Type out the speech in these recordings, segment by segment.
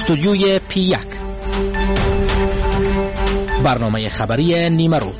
استودیوی P1 برنامه خبری نیمه روز.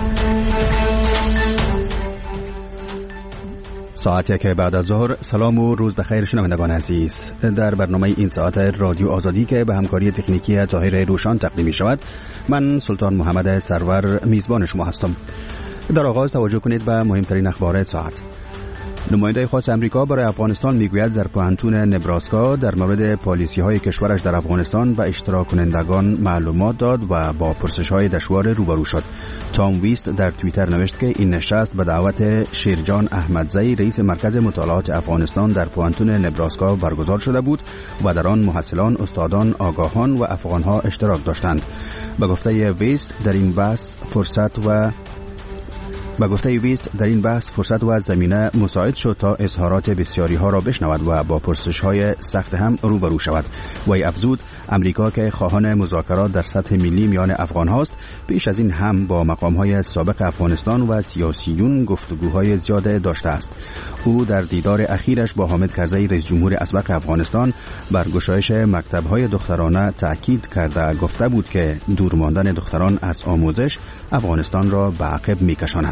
ساعتی که بعد از ظهر. سلام و روز بخیر شنوندگان عزیز. در برنامه این ساعت رادیو آزادی که به همکاری تکنیکی طاهر روشان تقدیم می شود، من سلطان محمد سرور میزبان شما هستم. در آغاز توجه کنید به مهمترین اخبار ساعت. نماینده خاص امریکا برای افغانستان میگوید در پوهنتون نبراسکا در مورد پالیسی‌های کشورش در افغانستان به اشتراک کنندگان معلومات داد و با پرسش‌های دشوار روبرو شد. تام ویست در توییتر نوشت که این نشست به دعوت شیرجان احمدزی رئیس مرکز مطالعات افغانستان در پوهنتون نبراسکا برگزار شده بود و در آن محصلان، استادان، آگاهان و افغان‌ها اشتراک داشتند. به گفته ویست در این بحث فرصت و زمینه مساعد شد تا اظهارات بسیاری ها را بشنود و با پرسش های سخت هم روبرو شود. وی افزود امریکا که خواهان مذاکرات در سطح ملی میان افغان هاست، پیش از این هم با مقام های سابق افغانستان و سیاسیون گفتگوهای زیاده داشته است. او در دیدار اخیرش با حامد کرزی رئیس جمهور اسبق افغانستان بر گشایش مکتب های دخترانه تاکید کرده گفته بود که دور ماندن دختران از آموزش افغانستان را به عقب میکشاند.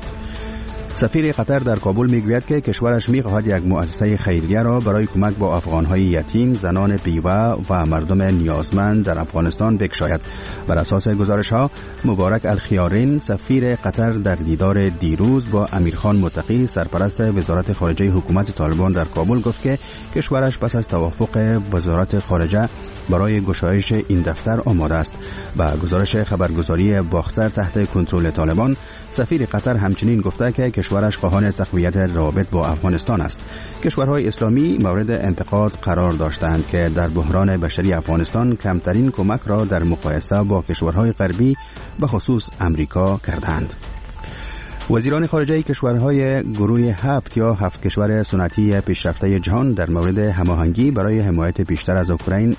سفیر قطر در کابل میگوید که کشورش میخواهد یک مؤسسه خیریه را برای کمک با افغانهای یتیم، زنان بیوه و مردم نیازمند در افغانستان بگشاید. بر اساس گزارش‌ها، مبارک الخیارین سفیر قطر در دیدار دیروز با امیرخان متقی سرپرست وزارت خارجه حکومت طالبان در کابل گفت که کشورش پس از توافق وزارت خارجه برای گشایش این دفتر آماده است. با گزارش خبرگزاری باختر تحت کنترل طالبان، سفیر قطر همچنین گفته که کشورش خواهان تقویت روابط با افغانستان است. کشورهای اسلامی مورد انتقاد قرار داشتند که در بحران بشری افغانستان کمترین کمک را در مقایسه با کشورهای غربی به خصوص امریکا کردند. وزیران خارجه کشورهای گروه 7 یا 7 کشور سنتی پیشرفته جهان در مورد هماهنگی برای حمایت بیشتر از اوکراین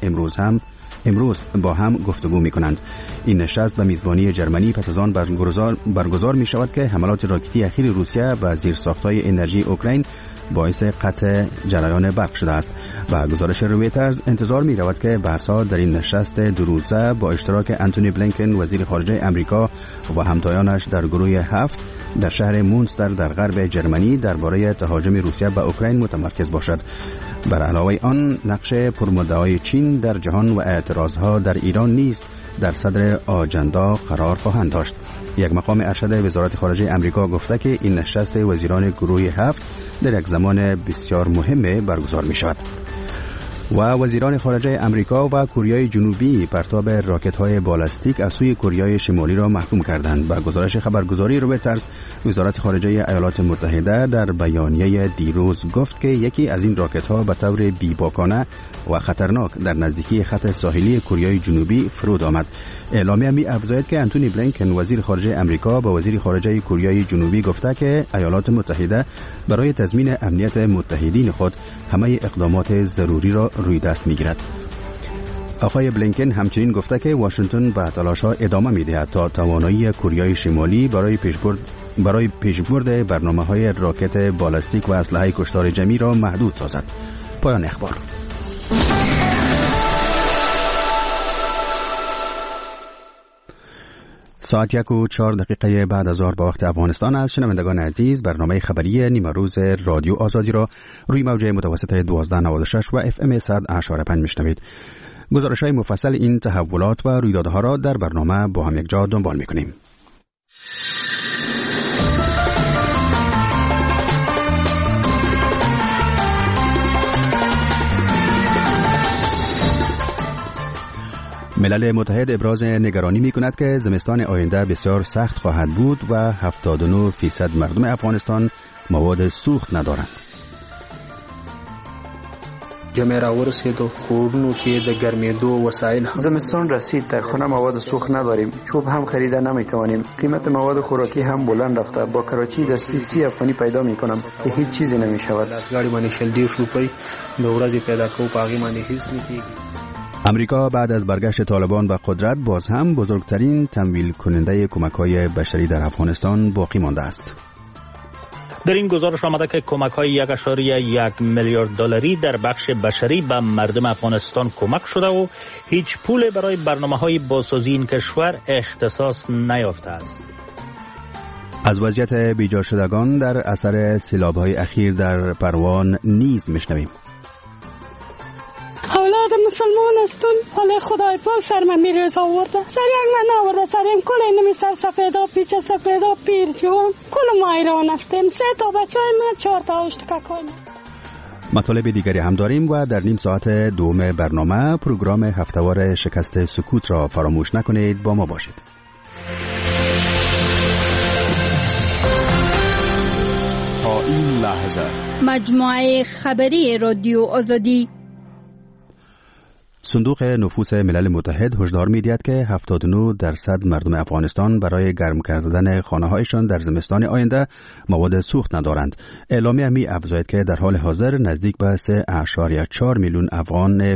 امروز با هم گفتگو می کنند. این نشست به میزبانی جرمنی پس از آن برگزار می شود که حملات راکتی اخیر روسیه به زیرساخت‌های انرژی اوکراین باعث قطع جریان برق شده است. و گزارش رویترز انتظار می رود که بحث‌ها در این نشست دو روزه با اشتراک انتونی بلینکن وزیر خارجه امریکا و همتایانش در گروه 7 در شهر مونستر در غرب جرمنی درباره تهاجم روسیه به اوکراین متمرکز باشد. بر علاوه آن، نقش پرمدعای چین در جهان و اعتراضها در ایران نیز در صدر آجندا قرار خواهند داشت. یک مقام ارشد وزارت خارجه امریکا گفته که این نشست وزیران گروه 7 در یک زمان بسیار مهم برگزار می شود. و وزیران خارجه امریکا و کره جنوبی پرتاب راکت‌های بالستیک از سوی کره شمالی را محکوم کردند. با گزارش خبرگزاری رویترز، وزارت خارجه ایالات متحده در بیانیه دیروز گفت که یکی از این راکت‌ها به طور بی‌باکانه و خطرناک در نزدیکی خط ساحلی کره جنوبی فرود آمد. اعلامیه می افزاید که انتونی بلینکن وزیر خارجه امریکا به وزیر خارجه کره جنوبی گفته که ایالات متحده برای تضمین امنیت متحدین خود همه اقدامات ضروری را روی دست میگیرد. آقای بلینکن همچنین گفته که واشنگتن به تلاش‌ها ادامه می‌دهد تا توانایی کره شمالی برای پیشبرد برنامه‌های راکت بالستیک و اسلحه کشتار جمعی را محدود سازد. پایان اخبار. ساعت 1:04 بعد از ظهر به وقت افغانستان است. شنوندگان عزیز، برنامه خبری نیمه روز رادیو آزادی را روی موج متوسط 1296 و FM 100.5 میشنوید. گزارش‌های مفصل این تحولات و رویدادها را در برنامه با هم یکجا دنبال می‌کنیم. ملل متحد ابراز نگرانی می‌کند که زمستان آینده بسیار سخت خواهد بود و 79% مردم افغانستان مواد سوخت ندارند. جمعه را ورسید و کورونو که د ګرمېدو وسایل زمستان رسید، در خانه مواد سوخت نداریم، چوب هم خریده نمیتوانیم، قیمت مواد خوراکی هم بلند رفته. با کراچی دستی 30 افغانی پیدا میکنم که هیچ چیزی نمیشود. گاڑی باندې شل 10 روپۍ د ورځې پیدا کوو، پاغي باندې هیڅ نکېږي. امریکا بعد از برگشت طالبان به قدرت باز هم بزرگترین تمویل کننده کمک‌های بشری در افغانستان باقی مانده است. در این گزارش آمده که کمک‌های 1.1 میلیارد دلاری در بخش بشری به مردم افغانستان کمک شده و هیچ پول برای برنامه‌های بازسازی این کشور اختصاص نیافته است. از وضعیت بیجا شدگان در اثر سیلاب‌های اخیر در پروان نیز میشنویم. اولاد مسلمان هستن، حالا خدای پاک سر من میرز آورده، سر یک من آورده، سریم کل نمی سر سفیدا پیچ سفیدا پیر جوان کل ما ایران هستیم. 3 تا بچه من 4 تا اشتکاکای من. مطالب دیگری هم داریم و در نیم ساعت دوم برنامه پروگرام هفتهوار شکست سکوت را فراموش نکنید، با ما باشید. تا این لحظه مجموعه خبری رادیو آزادی. صندوق نفوس ملل متحد هشدار می‌دهد که 79% مردم افغانستان برای گرم کردن خانه‌هایشان در زمستان آینده مواد سوخت ندارند. اعلامیه می افزاید که در حال حاضر نزدیک به 3.4 میلیون افغان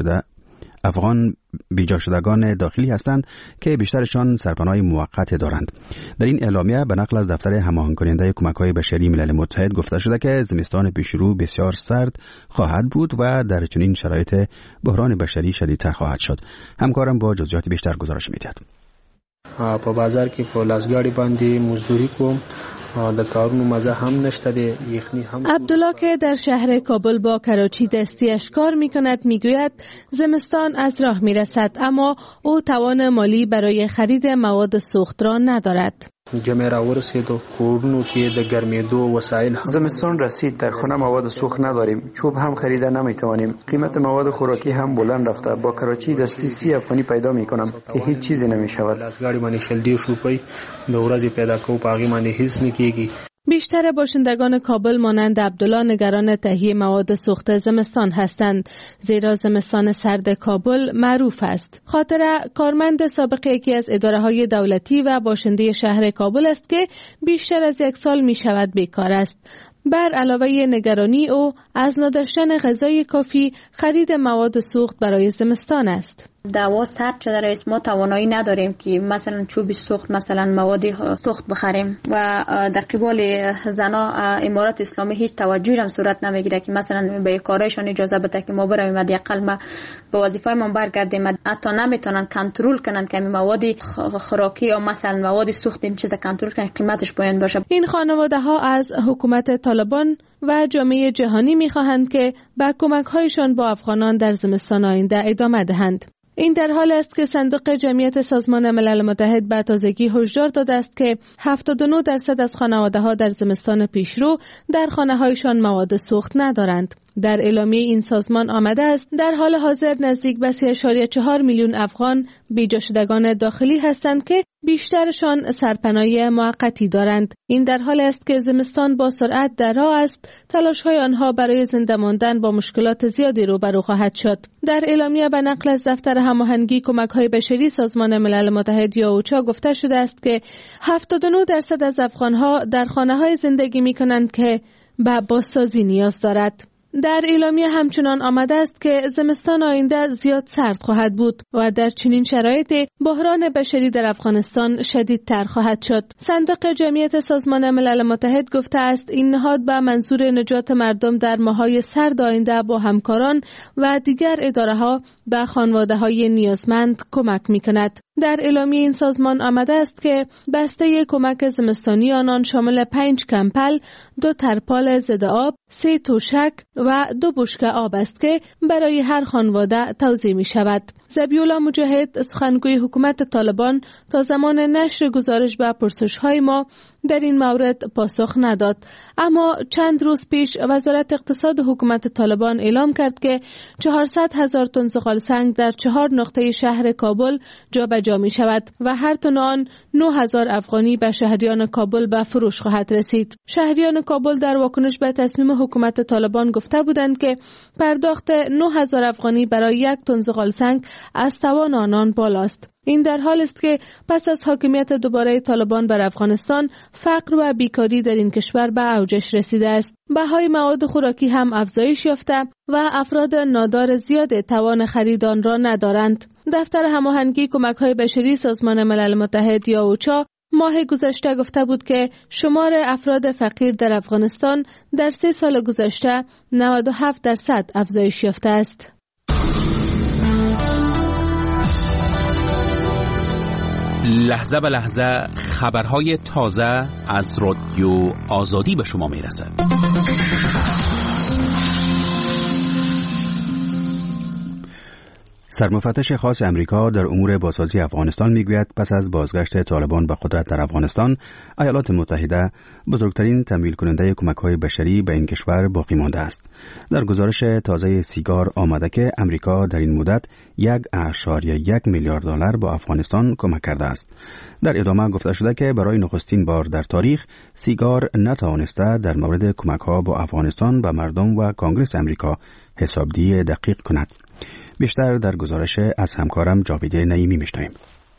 بیجا شدگان داخلی هستند که بیشترشان سرپناه موقت دارند. در این اعلامیه به نقل از دفتر هماهنگ کننده کمک‌های بشری ملل متحد گفته شده که زمستان پیشرو بسیار سرد خواهد بود و در چنین شرایط بحران بشری شدیدتر خواهد شد. همکارم با جزئیات بیشتر گزارش می‌دهد. په بازار کې په لاسګاډي باندې مزدوري کوم، د کارونو مزه هم نشته، د یخنی هم. عبدالله که در شهر کابل با کراچی دستیش کار می‌کند میگوید زمستان از راه میرسد، اما او توان مالی برای خرید مواد سوخت را ندارد. جمع را ورسیدو کورونو کې د ګرمېدو وسایل هم. زمستان رسید، در خانه مواد سوخت نداریم، چوب هم خریده نمیتوانیم، قیمت مواد خوراکی هم بلند رفته، با کراچی دستی 30 افغانی پیدا میکنم که هیچ چیزی نمیشود. لاسګاډي باندې شل 200 روپۍ د ورځې پیدا کوو، په هغې باندې هیڅ نه کېږي. بیشتر باشندگان کابل مانند عبدالله نگران تهیه مواد سوخت زمستان هستند، زیرا زمستان سرد کابل معروف است. خاطره کارمند سابق یکی از اداره‌های دولتی و باشنده شهر کابل است که بیشتر از 1 سال می شود بیکار است. بر علاوه نگرانی او از نداشتن غذای کافی، خرید مواد سوخت برای زمستان است. دوا سرد شده رئیس، ما توانایی نداریم که مثلا چوب سوخت، مثلا مواد سوخت بخریم و در قبال زنا امارات اسلامی هیچ توجهی هم صورت نمیگیره که مثلا به کارشان اجازه بده که ما برویم حداقل ما به وظیفه ما برگردیم. حتی نمیتونن کنترل کنن که مواد خوراکی یا مثلا مواد سوخت این چیزا کنترل کنن، قیمتش پایین باشه. این خانواده ها از حکومت طالبان و جامعه جهانی میخواهند که به کمک‌هایشان با افغانان در زمستان آینده ادامه دهند. این در حال است که صندوق جمعیت سازمان ملل متحد به تازگی هشدار داده است که 79% از خانواده‌ها در زمستان پیشرو در خانه‌هایشان مواد سوخت ندارند. در اعلامیه این سازمان آمده است در حال حاضر نزدیک به 3.4 میلیون افغان بیجا شدگان داخلی هستند که بیشترشان سرپناه موقتی دارند. این در حال است که زمستان با سرعت در راه است، تلاش‌های آنها برای زنده ماندن با مشکلات زیادی روبرو خواهد شد. در اعلامیه به نقل از دفتر هماهنگی کمک‌های بشری سازمان ملل متحد یا اوچا گفته شده است که 79% از افغان‌ها در خانه‌های زندگی می‌کنند که به بازسازی نیاز دارد. در اعلامیه همچنان آمده است که زمستان آینده زیاد سرد خواهد بود و در چنین شرایطی بحران بشری در افغانستان شدیدتر خواهد شد. صندوق جمعیت سازمان ملل متحد گفته است این نهاد به منظور نجات مردم در ماه‌های سرد آینده با همکاران و دیگر اداره‌ها به خانواده‌های نیازمند کمک می‌کند. در اعلامیه این سازمان آمده است که بسته کمک زمستانی آنان شامل 5 کمپل، 2 ترپال ضد آب، 3 توشک و 2 بشکه آب است که برای هر خانواده توزیع می شود. ذبیح‌الله مجاهد سخنگوی حکومت طالبان تا زمان نشر گزارش به پرسش‌های ما در این مورد پاسخ نداد، اما چند روز پیش وزارت اقتصاد حکومت طالبان اعلام کرد که 400,000 تن زغال سنگ در 4 نقطه شهر کابل جابجا می شود و هر تن آن 9,000 افغانی به شهریان کابل به فروش خواهد رسید. شهریان کابل در واکنش به تصمیم حکومت طالبان گفته بودند که پرداخت 9,000 افغانی برای 1 تن زغال سنگ از توان آنان بالاست. این در حال است که پس از حاکمیت دوباره طالبان بر افغانستان، فقر و بیکاری در این کشور به اوجش رسیده است. بهای مواد خوراکی هم افزایش یافته و افراد نادار زیاد توان خرید آن را ندارند. دفتر هماهنگی کمک‌های بشری سازمان ملل متحد یا اوچا ماه گذشته گفته بود که شمار افراد فقیر در افغانستان در 3 سال گذشته 97% افزایش یافته است. لحظه به لحظه خبرهای تازه از رادیو آزادی به شما میرسد. سرمفتش خاص امریکا در امور بازسازی افغانستان میگوید پس از بازگشت طالبان به قدرت در افغانستان، ایالات متحده بزرگترین تمویل کننده کمک‌های بشری به این کشور باقی مانده است. در گزارش تازه سیگار آمده که امریکا در این مدت 1.1 میلیارد دلار به افغانستان کمک کرده است. در ادامه گفته شده که برای نخستین بار در تاریخ سیگار نتوانسته در مورد کمک‌ها به افغانستان به مردم و کنگره امریکا حسابدهی دقیق کند. بیشتر در گزارش از همکارم جاوید نعیمی میشنویم.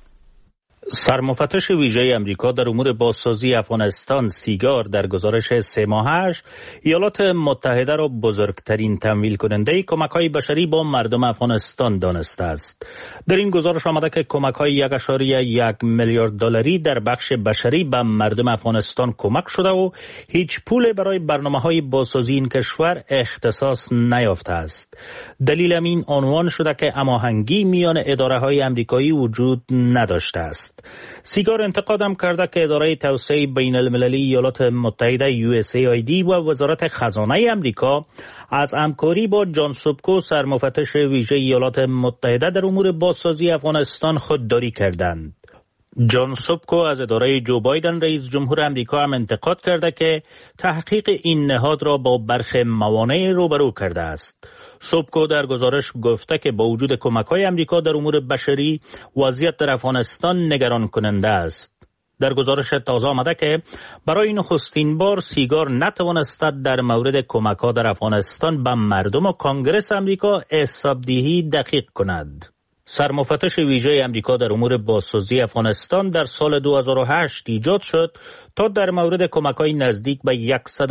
سرمفتش ویژه امریکا در امور بازسازی افغانستان سیگار در گزارش 3 ماهش ایالات متحده را بزرگترین تمویل کننده کمک‌های بشری با مردم افغانستان دانسته است. در این گزارش آمده که کمک‌های 1.1 میلیارد دلاری در بخش بشری به مردم افغانستان کمک شده و هیچ پول برای برنامه‌های بازسازی این کشور اختصاص نیافته است. دلیل این عنوان شده که هماهنگی میان اداره‌های آمریکایی وجود نداشته است. سیگار انتقادم کرده که اداره توسعه بین المللی ایالات متحده USAID و وزارت خزانه امریکا از همکاری با جان سوبکو سرمفتش ویژه ایالات متحده در امور بازسازی افغانستان خودداری کردند. جان سوبکو از اداره جو بایدن رئیس جمهور امریکا هم انتقاد کرده که تحقیق این نهاد را با برخی موانع روبرو کرده است. سوبکو در گزارش گفته که با وجود کمک‌های امریکا در امور بشری وضعیت در افغانستان نگران کننده است. در گزارش تازه آمده که برای نخستین بار سیگار نتوانسته در مورد کمک‌ها در افغانستان به مردم و کنگره امریکا حسابدهی دقیق کند. سرمفتش ویژه امریکا در امور بازسازی افغانستان در سال 2008 ایجاد شد تا در مورد کمک‌های نزدیک به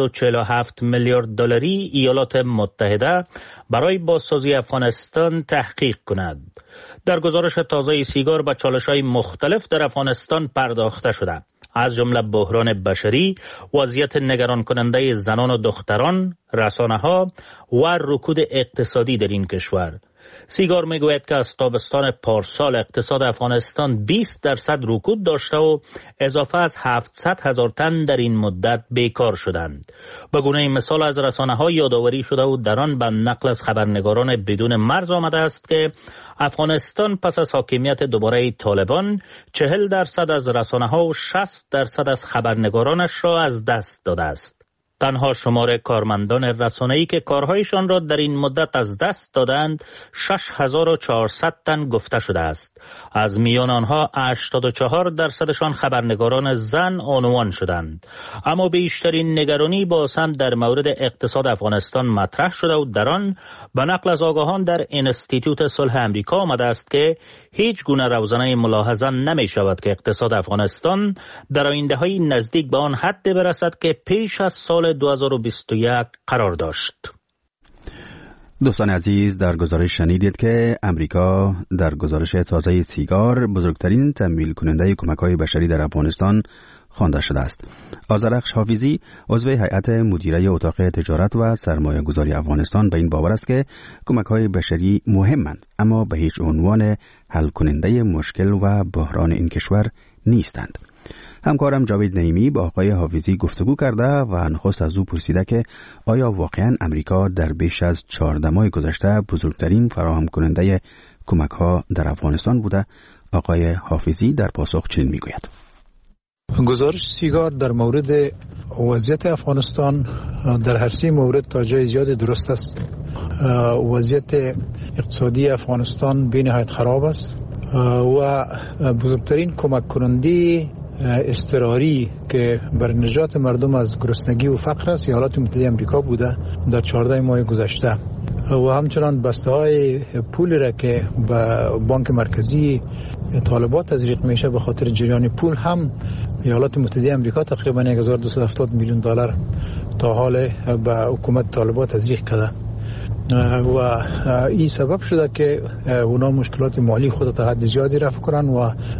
147 میلیارد دلاری ایالات متحده برای بازسازی افغانستان تحقیق کند. در گزارش تازه سیگار به چالش‌های مختلف در افغانستان پرداخته شده، از جمله بحران بشری، وضعیت نگران کننده زنان و دختران، رسانه‌ها و رکود اقتصادی در این کشور. سیگار میگوید که از تابستان پارسال اقتصاد افغانستان 20% رکود داشته و اضافه از 700,000 تن در این مدت بیکار شدند. به گونه مثال از رسانه‌ها یادآوری شده و در آن به نقل از خبرنگاران بدون مرز آمده است که افغانستان پس از حاکمیت دوباره طالبان 40% از رسانه‌ها و 60% از خبرنگارانش را از دست داده است. تنها شمار کارمندان رسانه‌ای که کارهایشان را در این مدت از دست دادند 6400 تن گفته شده است. از میان آنها 84% خبرنگاران زن عنوان شدند. اما بیشترین نگرانی بازم در مورد اقتصاد افغانستان مطرح شده و در آن به نقل از آگاهان در انستیتوت صلح امریکا آمده است که هیچ گونه روزنه ملاحظه نمی شود که اقتصاد افغانستان در آینده‌های نزدیک به آن حد برسد که پیش از سال 2021 قرار داشت. دوستان عزیز، در گزارش شنیدید که امریکا در گزارش تازه سیگار بزرگترین تمویل کننده کمک‌های بشری در افغانستان خوانده شده است. آذرخش حافظی عضو هیئت مدیره اتاق تجارت و سرمایه گذاری افغانستان به این باور است که کمک‌های بشری مهمند، اما به هیچ عنوان حل کننده مشکل و بحران این کشور نیستند. همکارم جاوید نعیمی با آقای حافظی گفتگو کرده و نخست از او پرسیده که آیا واقعا امریکا در بیش از 14 ماه گذشته بزرگترین فراهم کننده کمک‌ها در افغانستان بوده؟ آقای حافظی در پاسخ چنین میگوید: گزارش سیگار در مورد وضعیت افغانستان در هر سه مورد تا جای زیاد درست است. وضعیت اقتصادی افغانستان بی‌نهایت خراب است و بزرگترین کمک کننده اضطراری که بر نجات مردم از گرسنگی و فقر است ایالات متحده آمریکا بوده در 14 ماه گذشته و همچنان بسته‌های پول را که به بانک مرکزی طالبان تزریق میشه به خاطر جریان پول هم ایالات متحده آمریکا تقریبا 1270 میلیون دلار تا حال به حکومت طالبان تزریق کرده و این سبب شده که اونا مشکلات مالی خود تا حد زیادی رفع کنن و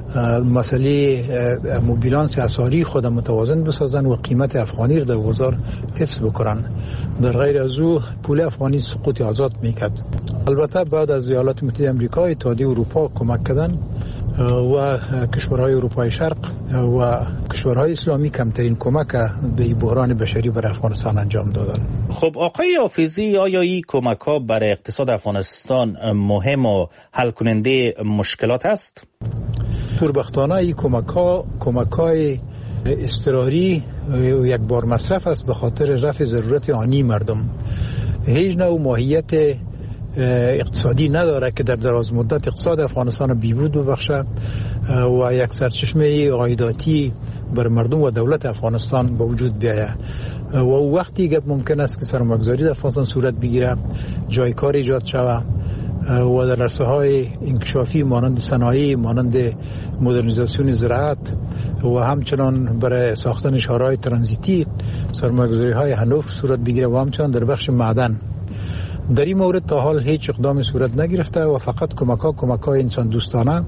مسئله بیلانس اسعاری خود متوازن بسازن و قیمت افغانی را در بازار حفظ بکنن. در غیر از او پول افغانی سقوط آزاد میکرد. البته بعد از ایالات متحده آمریکا، اتحادیه اروپا کمک کردن و کشورهای اروپای شرق و کشورهای اسلامی کمترین کمک به بحران بشری بر افغانستان انجام دادن. خب آقای حافظی، آیا این کمک ها برای اقتصاد افغانستان مهم و حل کننده مشکلات است؟ شوربختانه این کمک های اضطراری یک بار مصرف است به خاطر رفع ضرورت آنی مردم. هیچ نوع ماهیت اقتصادی نداره که در دراز مدت اقتصاد افغانستان بیهود ببخشه و یک سرچشمه عایداتی بر مردم و دولت افغانستان به وجود بیاید و وقتی گپ ممکن است که سرمایه‌گذاری در افغانستان صورت بگیره، جای کار ایجاد شود و در عرصه‌های انکشافی مانند صنایع، مانند مدرنیزاسیون زراعت و همچنان برای ساختن شهرهای ترانزیتی سرمایه‌گذاری‌های هنوف صورت بگیره و همچنان در بخش معدن. در این مورد تا حال هیچ اقدام صورت نگرفته و فقط کمک‌های انسان دوستانه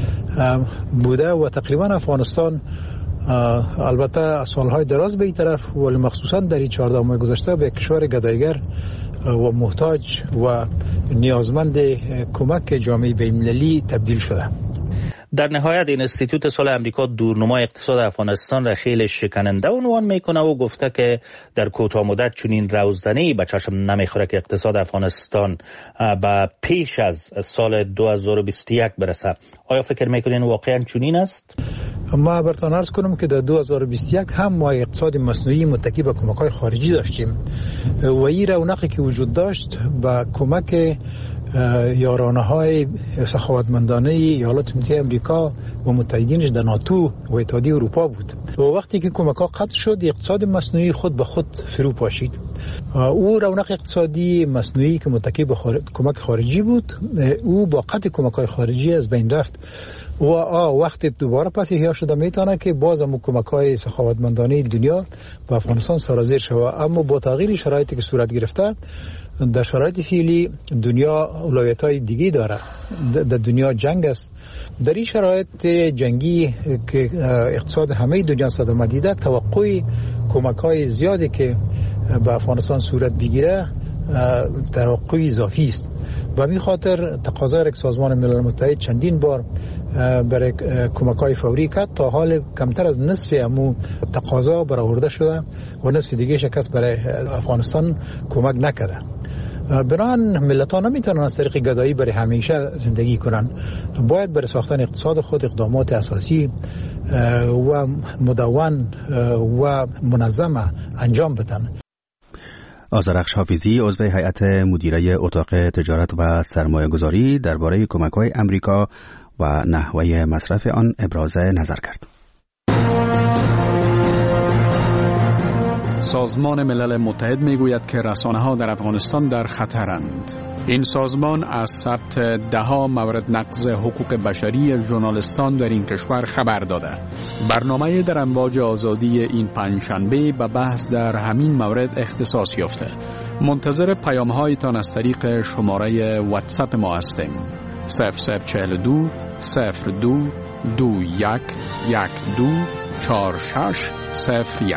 بوده و تقریبا افغانستان البته سالهای دراز به این طرف ولی مخصوصا در این 14 ماه گذشته به کشور گدایگر و محتاج و نیازمند کمک جامعه بین‌المللی تبدیل شده. در نهایت این انستیتوت سال امریکا دورنمای اقتصاد افغانستان را خیلی شکننده عنوان میکنه و گفته که در کوتاه مدت چنین روزنه‌ای به چشم نمیخوره که اقتصاد افغانستان به پیش از سال 2021 برسه. آیا فکر میکنین واقعا چنین است؟ ما براتون عرض کنم که در 2021 هم ما اقتصاد مصنوعی متکی به کمک‌های خارجی داشتیم و این رونقی که وجود داشت با کمک یارانه‌های سخاوتمندانه ایالات متحده آمریکا و متحدینش در ناتو و اتحادیه اروپا بود و وقتی که کمک‌ها قطع شد اقتصاد مصنوعی خود به خود فرو پاشید. او رونق اقتصادی مصنوعی که متکی به کمک خارجی بود او با قطع کمک‌های خارجی از بین رفت و وقتی دوباره پس احیا شده میتونه که باز هم کمک‌های سخاوتمندانه دنیا به افغانستان سرازیر شود. اما با تغییر شرایطی که صورت گرفته در شرایط فعلی دنیا اولویت‌های دیگه داره. در دنیا جنگ است. در این شرایط جنگی که اقتصاد همه دنیا صدمه دیده، توقع کمک‌های زیادی که به افغانستان صورت بگیره توقع اضافی است. و همین خاطر تقاضای سازمان ملل متحد چندین بار برای کمک‌های فوری کرد. تا حال کمتر از نصف امو تقاضا برآورده شده و نصف دیگه شکست برای افغانستان کمک نکرده. بنابراین ملت‌ها نمیتونن از طریق گدایی برای همیشه زندگی کنن. باید برای ساختن اقتصاد خود اقدامات اساسی و مدون و منظم انجام بدن. آذرخش حافظی عضو هیئت مدیره اتاق تجارت و سرمایه‌گذاری درباره کمک‌های آمریکا و نحوه مصرف آن ابراز نظر کرد. سازمان ملل متحد میگوید که رسانه‌ها در افغانستان در خطرند. این سازمان از ثبت ده‌ها مورد نقض حقوق بشری ژورنالیستان در این کشور خبر داده. برنامه در امواج آزادی این پنجشنبه به بحث در همین مورد اختصاص یافته. منتظر پیام‌هایتان از طریق شماره واتساپ ما هستیم. 0042 02 21 12 4601.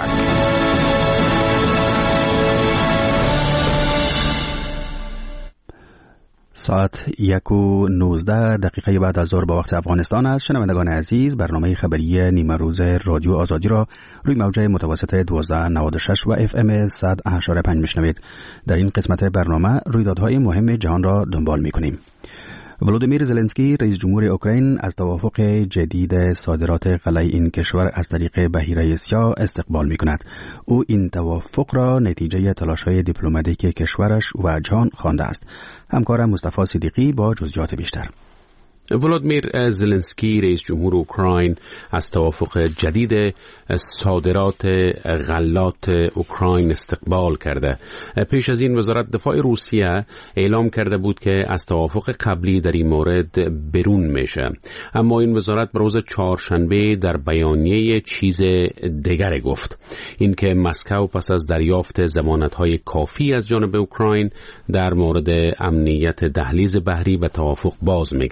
ساعت 1:19 بعد از ظهر به وقت افغانستان است. شنوندگان عزیز، برنامه خبری نیمه روز رادیو آزادی را روی موج متوسط 1296 و FM 100.5 میشنوید. در این قسمت برنامه رویدادهای مهم جهان را دنبال می‌کنیم. ولودیمیر زلنسکی رئیس جمهور اوکراین از توافق جدید صادرات غله این کشور از طریق بحیره سیاه استقبال می‌کند. او این توافق را نتیجه تلاش‌های دیپلماتیک کشورش و جهان خوانده است. همکارم مصطفی صدیقی با جزئیات بیشتر. ولودیمیر زلنسکی رئیس جمهور اوکراین از توافق جدید صادرات غلات اوکراین استقبال کرده. پیش از این وزارت دفاع روسیه اعلام کرده بود که از توافق قبلی در این مورد برون میشه، اما این وزارت به روز چهارشنبه در بیانیه چیز دیگر گفت، اینکه مسکو پس از دریافت ضمانت‌های کافی از جانب اوکراین در مورد امنیت دهلیز بحری و توافق باز می‌گردد.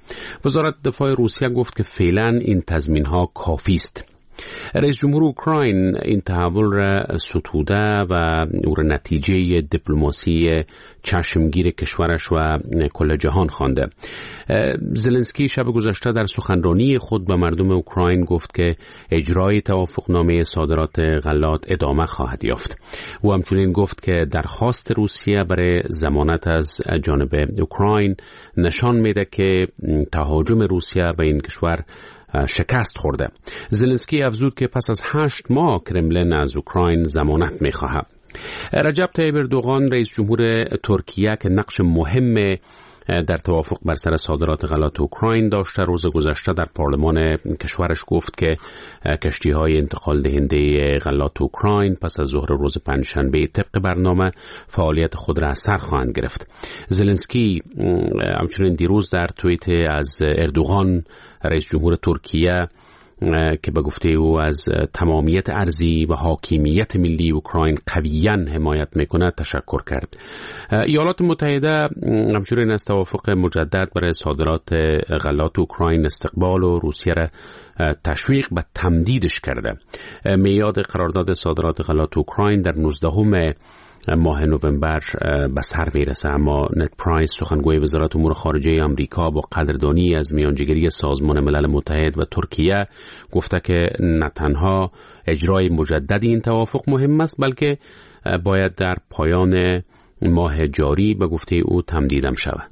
وزارت دفاع روسیه گفت که فعلا این تضمین‌ها کافی است. رئیس جمهور اوکراین این تحول را ستوده و او را نتیجه دیپلماسی چشمگیر کشورش و کل جهان خوانده. زلنسکی شب گذشته در سخنرانی خود به مردم اوکراین گفت که اجرای توافقنامه صادرات غلات ادامه خواهد یافت. او همچنین گفت که درخواست روسیه برای ضمانت از جانب اوکراین نشان میده که تهاجم روسیه به این کشور شکست خورده. زلنسکی افزود که پس از 8 ماه کرملین از اوکراین ضمانت می‌خواهد. رجب طیب اردوغان رئیس جمهور ترکیه که نقش مهم در توافق بر سر صادرات غلات اوکراین داشته، روز گذشته در پارلمان کشورش گفت که کشتی‌های انتقال دهنده غلات اوکراین پس از ظهر روز پنجشنبه طبق برنامه فعالیت خود را از سر خواهند گرفت. زلنسکی همچنین دیروز در توییت از اردوغان رئیس جمهور ترکیه که به گفته او از تمامیت ارضی و حاکمیت ملی اوکراین قویاً حمایت میکند تشکر کرد. ایالات متحده همچنین از توافق مجدد برای صادرات غلات اوکراین استقبال و روسیه را تشویق به تمدیدش کرده. میعاد قرارداد صادرات غلات اوکراین در 19 ماه نوامبر به سر میرسه، اما نت پرایس سخنگوی وزارت امور خارجه آمریکا با قدردانی از میانجیگری سازمان ملل متحد و ترکیه گفته که نه تنها اجرای مجدد این توافق مهم است، بلکه باید در پایان ماه جاری به گفته او تمدیدم شود.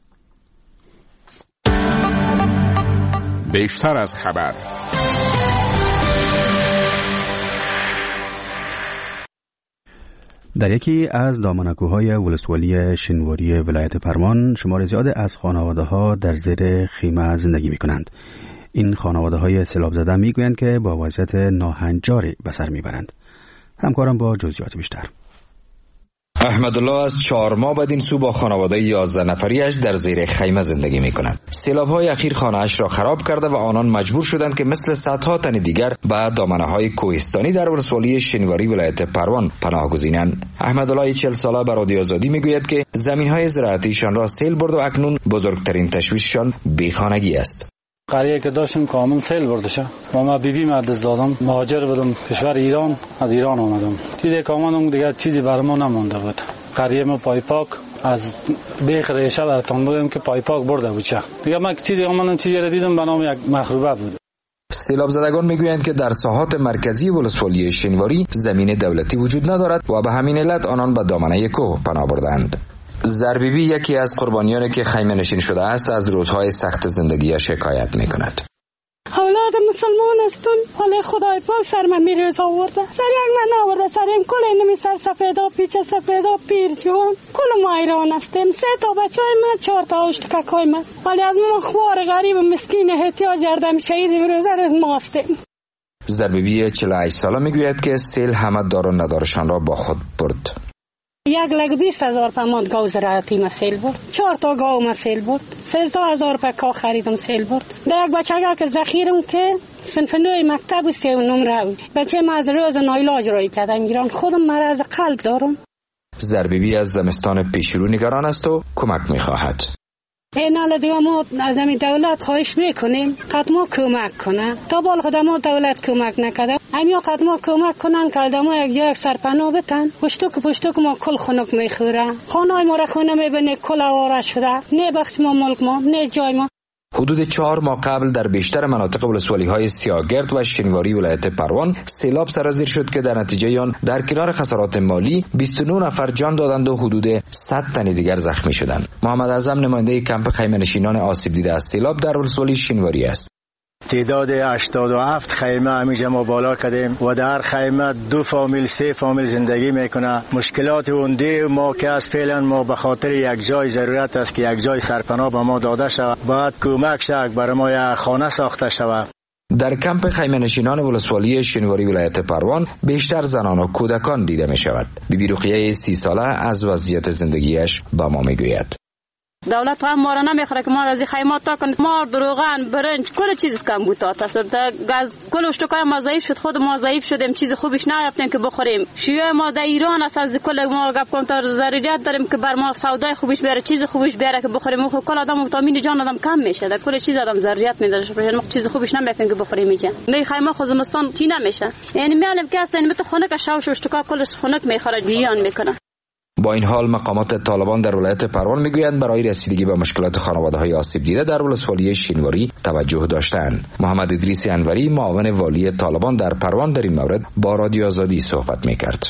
بیشتر از خبر. در یکی از دامنکوهای ولسوالی شنواری ولایت پروان شمار زیاد از خانواده‌ها در زیر خیمه زندگی می‌کنند. این خانواده‌های سیلاب زده می‌گویند که با وضعیت ناهنجاری به سر می‌برند. همکارم با جزئیات بیشتر. احمدالله از 4 ماه بعد این سو با خانواده 11 نفریش در زیر خیمه زندگی می‌کنند. سیلاب‌های اخیر خانه‌اش را خراب کرده و آنان مجبور شدند که مثل صدها تن دیگر به دامنه‌های کوهستانی در ولسوالی شنواری ولایت پروان پناه گزینند. احمدالله 40 ساله به رادیو آزادی می‌گوید که زمین‌های زراعتیشان را سیل برد و اکنون بزرگترین تشویششان بیخانگی است. قریه که داشتیم کامل سیل برده شد و ما بیبی مدرس دادم، مهاجر بودم کشور ایران، از ایران آمدم. دیگه که آمدم دیگه چیزی بر ما نمونده بود. قریه ما پایپاک از بیخ ریشه براتون بودم که پایپاک برده بود چه دیگه ما چیزی آمدم چیزی را دیدم به نام یک مخروبه بود. سیلاب زدگان میگویند که در ساحات مرکزی ولسوالی شنواری زمین دولتی وجود ندارد و به همین علت آنان به دامنه کوه پناه بردند. زربیبی یکی از قربانیانی که خیمه نشین شده است از روزهای سخت زندگیش شکایت میکند. اولاد مسلمان هستن، حالا خدای پاک سر من میرز آورده، سر یک من آورده، سریم کل نمی سر سفیدا پیچ سفیدا پیر جوان کل ما ایران هستیم. 3 تا بچه های من 4 تا اشتکک های من، ولی از ما خوار غریب مسکین احتیاج کردم شهید روز از ما هستیم. زربیبی 48 ساله میگوید که سیل همه دار و ندارشان را با خود برد. 1,20,000 پماد گاو زراعتی ما سیل برد، 4 تا گاو ما سیل برد، 13,000 روپیه کا خریدم سیل برد. در یک بچه که ذخیرم که صنف 9 مکتب 3 نمره بچه ما از روز نایلاج رای کردم ایران، خودم مرض قلب دارم. زربیبی از زمستان پیشرو نگران است و کمک میخواهد. این حالا دیگه ما از دولت خواهش میکنیم قدما کمک کنه، تا بال خودمو دولت کمک نکرده، همیا قدما کمک کنن که آدمو یک جای سرپناه بتن. پشتو ما کل خنک میخوره، خانه ما را خونه میبینه کل آواره شده، نه بخش ما ملک ما نه جای ما. حدود 4 ماه قبل در بیشتر مناطق ولسوالی‌های سیاگرد و شنواری ولایت پروان سیلاب سرازیر شد که در نتیجه آن در کنار خسارات مالی 29 نفر جان دادند و حدود 100 تن دیگر زخمی شدند. محمد اعظم نماینده کمپ خیمه‌نشینان آسیب دیده از سیلاب در ولسوالی شنواری است. تعداد 87 خیمه همیشه ما بالا کردیم و در خیمه 2 فامیل 3 فامیل زندگی میکنه. مشکلات اونده ما که از فعلا ما به خاطر یک جای ضرورت است که یک جای سرپناه به ما داده شود، باید کمک شد برای ما یک خانه ساخته شود. در کمپ خیمه‌نشینان ولسوالی شنواری ولایت پروان بیشتر زنان و کودکان دیده می شود. بیبی رقیه 30 ساله از وضعیت زندگیش با ما می گوید. دولت هم ما را نمیخوره که ما از خیمات تا کن ما روغن برنج کل چیز کم بود است گاز کل اشتکای ما ضعیف شد خود ما ضعیف شدیم چیز خوبش نیافتیم که بخوریم شیوه ما در ایران است از کل ما گپ کن تا ضرورت داریم که بر ما سودای خوبش بیاره چیز خوبش بیاره که بخوریم خو کل آدم ویتامین جان آدم کم میشه در کل چیز آدم ضرورت میداره ما چیز خوبش نمیافتیم که بخوریم میشه می خیمه خود زمستان چی نمیشه یعنی میانم که است مثل خنک شاوش اشتکا کلش خنک میخوره لیان میکنه. با این حال مقامات طالبان در ولایت پروان میگویند برای رسیدگی به مشکلات خانواده‌های آسیب دیده در ولسوالی شینواری توجه داشتند. محمد ادریس انوری معاون والی طالبان در پروان در این مورد با رادیو آزادی صحبت میکرد.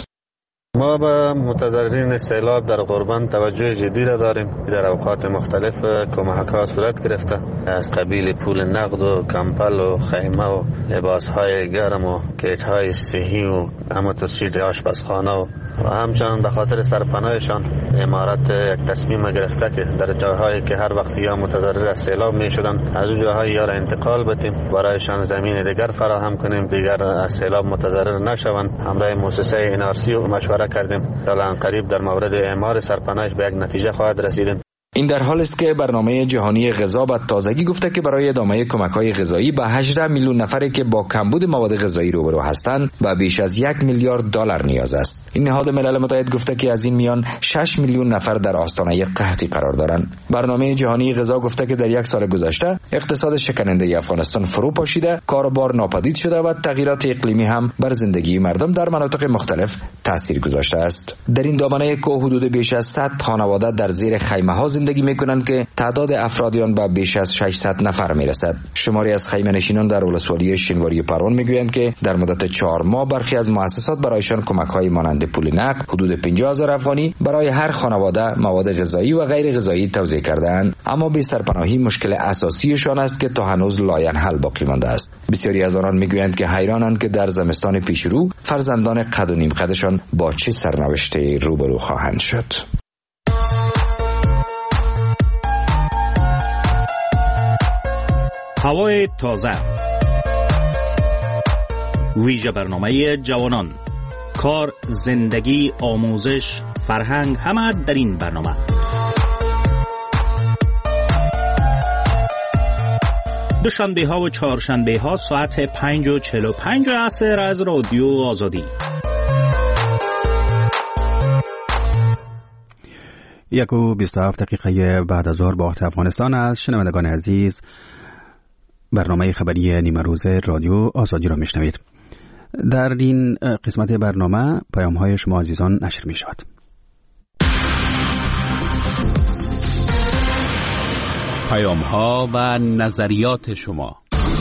ما به متضررین سیلاب در قربان توجه جدی را داریم. در اوقات مختلف کمک‌ها صورت گرفته از قبیل پول نقد و کمپل و خیمه و لباس‌های گرم و کیت‌های صحی و همه تسهیل آشپزخانه و همچنان به خاطر سرپناهشان امارات یک تصمیم گرفته که در جاهایی که هر وقت یا متضرر از سیلاب می شدن از اون جاهای یا را انتقال بدیم برایشان زمین دیگر فراهم کنیم دیگر از سیلاب متضرر نشوند. همراه مؤسسه NRC و مشوره کردیم تا قریب در مورد اعمار سرپناهش به یک نتیجه خواهد رسیدیم. این در حال است که برنامه جهانی غذا به تازگی گفته که برای ادامه کمک‌های غذایی به 18 میلیون نفری که با کمبود مواد غذایی روبرو هستند و بیش از 1 میلیارد دلار نیاز است. این نهاد ملل متحد گفته که از این میان 6 میلیون نفر در آستانه قحطی قرار دارند. برنامه جهانی غذا گفته که در یک سال گذشته اقتصاد شکننده افغانستان فرو پاشیده، کاروبار ناپدید شده و تغییرات اقلیمی هم بر زندگی مردم در مناطق مختلف تاثیر گذاشته است. در این دامنه که حدود بیش از 100 خانواده در زیر خیمه‌ها زندگی میکنند که تعداد افرادیان به بیش از 600 نفر میرسد. شماری از خیمه نشینان در ولسوالی شینواری پروان میگویند که در مدت 4 ماه برخی از مؤسسات برایشان کمک‌های مانند پول نقد حدود 50,000 افغانی برای هر خانواده مواد غذایی و غیر غذایی توزیع کردند، اما بی سرپناهی مشکل اساسیشان است که تا هنوز لاینحل باقی مانده است. بسیاری از آنان میگویند که حیرانند که در زمستان پیشرو فرزندان قد و نیم قدشان با چه سرنوشتی روبرو خواهند شد. هوای تازه، ویژه برنامه جوانان، کار، زندگی، آموزش، فرهنگ، همه در این برنامه. دوشنبه ها و چهارشنبه ها ساعت 5:45 عصر از رادیو آزادی. 1:27 دقیقه بعد از ظهر با وقت افغانستان است. شنوندگان عزیز، برنامه خبری نیمه روز رادیو آزادی را میشنوید. در این قسمت برنامه پیام‌های شما عزیزان نشر می شود. پیام‌ها و نظریات شما.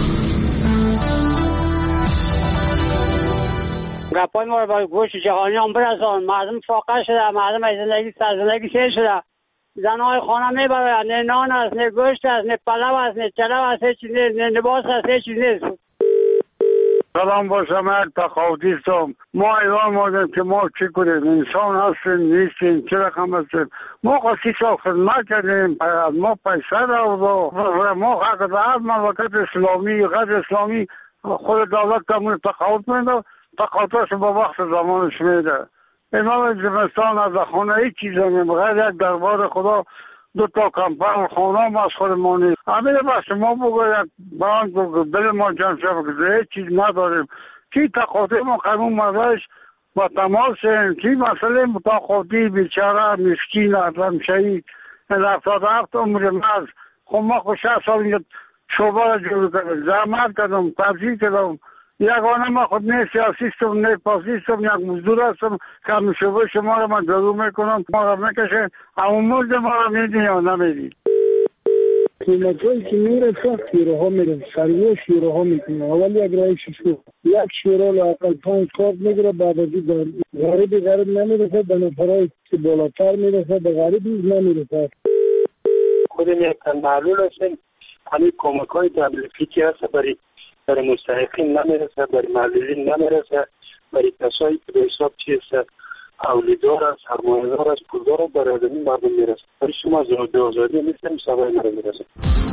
گپای ما با گوش جهانیان برسان. مردم فاقه شده، مردم از زندگی سیر شده. زنهای خانه میبرند، نه نان است، نه گوشت است، نه پلو است، نه چلو است، نه لباس است، هیچ چیز نیست. سلام با شما، تقاضی هستم. ما ایران مادم که ما چی کنیم؟ انسان هستیم نیستیم، چه رقم هستیم؟ ما قصی سال خدمت کردیم، ما پیسه داریم، ما حق دارد مملکت اسلامی، غیر اسلامی خود دولت کمون تقاضی میده، تقاضیش با وقت زمانش میده. امام زمستان از خانه هیچ چیز نمیم، غیر یک دربار خدا 2 تا کمپل خانه هم از خودمان نیست. همین بس ما بگوید بران که دل ما جمع شد که هیچ چیز نداریم. کی تقاضی ما قیمون مردش با تماس کی مسئله متقاضی بیچاره مسکین ادم شهید 77 عمر مرز. خب ما خود 6 سال اینجا شعبه را جور کردم، زحمت کردم، تبذیر کردم. یگانه ما خود نه سیاسیستم نه پاسیستم، یک مزدور هستم که همین شعبه شما را من جلو میکنم، ما را میکشن، اما مزد ما را میدین یا نمیدین. قیمتایی که میرسه شیروها میرسه، سریع شیروها میکنه. اول یک رایش شو یک شیرو لاقل 5 کارت میگیره، بعد از این غریب نمیرسه، به نفرهای که بالاتر میرسه، به غریب نمیرسه. خودم یک معلول هستیم، همین کمک های تبلیغی که هست برای مستحقین نمیرسه، برای معلولین نمیرسه، برای کسایی که به حساب چیست اولیدار است، سرمایه‌دار است، پولدار است، برای آدمی مردم میرسه. برای شما آزادی نیستیم، سوای نمیرسه.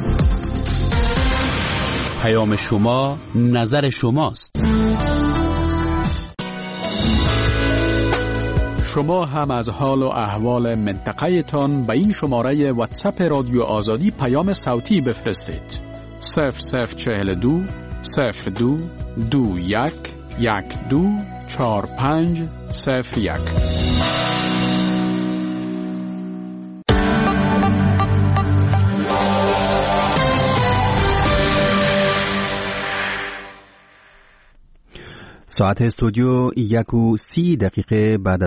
پیام شما، نظر شماست. شما هم از حال و احوال منطقه تان به این شماره واتساپ رادیو آزادی پیام صوتی بفرستید. 0042 02 21 12 45 01. ساعت استودیو 1:30 بعد